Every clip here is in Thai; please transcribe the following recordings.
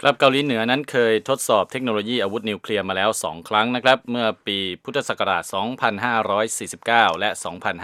ครับเกาหลีเหนือนั้นเคยทดสอบเทคโนโลยีอาวุธนิวเคลียร์มาแล้ว2ครั้งนะครับเมื่อปีพุทธศักราช2549และ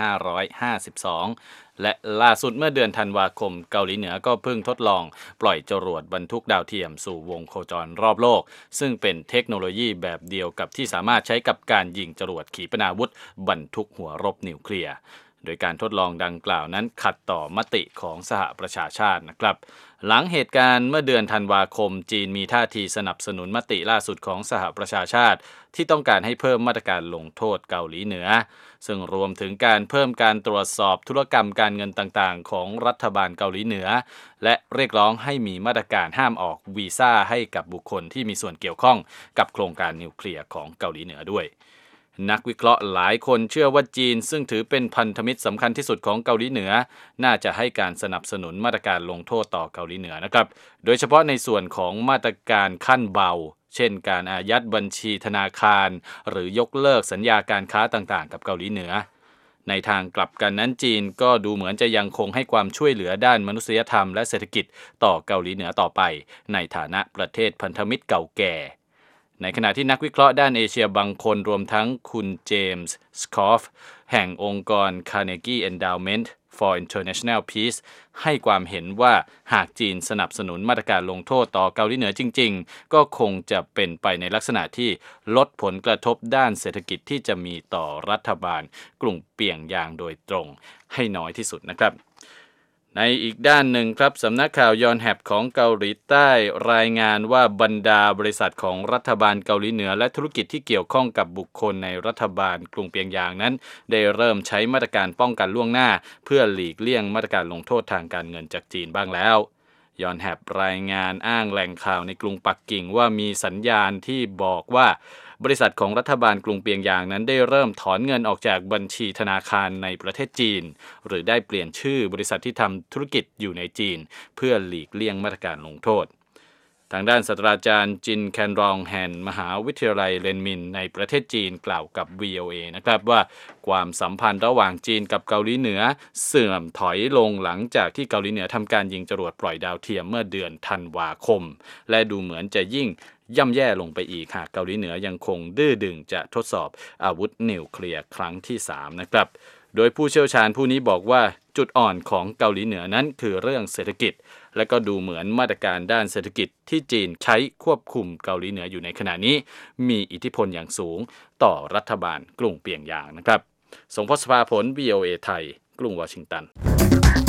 2552และล่าสุดเมื่อเดือนธันวาคมเกาหลีเหนือก็เพิ่งทดลองปล่อยจรวดบรรทุกดาวเทียมสู่วงโคจรรอบโลกซึ่งเป็นเทคโนโลยีแบบเดียวกับที่สามารถใช้กับการยิงจรวดขีปนาวุธบรรทุกหัวรบนิวเคลียร์โดยการทดลองดังกล่าวนั้นขัดต่อมติของสหประชาชาตินะครับหลังเหตุการณ์เมื่อเดือนธันวาคมจีนมีท่าทีสนับสนุนมติล่าสุดของสหประชาชาติที่ต้องการให้เพิ่มมาตรการลงโทษเกาหลีเหนือซึ่งรวมถึงการเพิ่มการตรวจสอบธุรกรรมการเงินต่างๆของรัฐบาลเกาหลีเหนือและเรียกร้องให้มีมาตรการห้ามออกวีซ่าให้กับบุคคลที่มีส่วนเกี่ยวข้องกับโครงการนิวเคลียร์ของเกาหลีเหนือด้วยนักวิเคราะห์หลายคนเชื่อว่าจีนซึ่งถือเป็นพันธมิตรสำคัญที่สุดของเกาหลีเหนือน่าจะให้การสนับสนุนมาตรการลงโทษต่อเกาหลีเหนือนะครับโดยเฉพาะในส่วนของมาตรการขั้นเบาเช่นการอายัดบัญชีธนาคารหรือยกเลิกสัญญาการค้าต่างๆกับเกาหลีเหนือในทางกลับกันนั้นจีนก็ดูเหมือนจะยังคงให้ความช่วยเหลือด้านมนุษยธรรมและเศรษฐกิจต่อเกาหลีเหนือต่อไปในฐานะประเทศพันธมิตรเก่าแก่ในขณะที่นักวิเคราะห์ด้านเอเชียบางคนรวมทั้งคุณเจมส์สคอฟแห่งองค์กร Carnegie Endowment for International Peace ให้ความเห็นว่าหากจีนสนับสนุนมาตรการลงโทษต่อเกาหลีเหนือจริงๆก็คงจะเป็นไปในลักษณะที่ลดผลกระทบด้านเศรษฐกิจที่จะมีต่อรัฐบาลกรุงเปียงยางโดยตรงให้น้อยที่สุดนะครับในอีกด้านหนึ่งครับสำนักข่าวยอนแฮปของเกาหลีใต้รายงานว่าบรรดาบริษัทของรัฐบาลเกาหลีเหนือและธุรกิจที่เกี่ยวข้องกับบุคคลในรัฐบาลกรุงเปียงยางนั้นได้เริ่มใช้มาตรการป้องกันล่วงหน้าเพื่อหลีกเลี่ยงมาตรการลงโทษทางการเงินจากจีนบ้างแล้วยอนแฮปรายงานอ้างแหล่งข่าวในกรุงปักกิ่งว่ามีสัญญาณที่บอกว่าบริษัทของรัฐบาลกรุงเปียงยางนั้นได้เริ่มถอนเงินออกจากบัญชีธนาคารในประเทศจีนหรือได้เปลี่ยนชื่อบริษัทที่ทำธุรกิจอยู่ในจีนเพื่อหลีกเลี่ยงมาตรการลงโทษทางด้านศาสตราจารย์จินแคนรองแห่งมหาวิทยาลัยเรนมินในประเทศจีนกล่าวกับ VOA นะครับว่าความสัมพันธ์ระหว่างจีนกับเกาหลีเหนือเสื่อมถอยลงหลังจากที่เกาหลีเหนือทำการยิงจรวดปล่อยดาวเทียมเมื่อเดือนธันวาคมและดูเหมือนจะยิ่งย่ำแย่ลงไปอีกหากเกาหลีเหนือยังคงดื้อดึงจะทดสอบอาวุธนิวเคลียร์ครั้งที่3นะครับโดยผู้เชี่ยวชาญผู้นี้บอกว่าจุดอ่อนของเกาหลีเหนือนั้นคือเรื่องเศรษฐกิจและก็ดูเหมือนมาตรการด้านเศรษฐกิจที่จีนใช้ควบคุมเกาหลีเหนืออยู่ในขณะนี้มีอิทธิพลอย่างสูงต่อรัฐบาลกรุงเปียงยางนะครับส่งพศภาผล VOA ไทยกรุงวอชิงตัน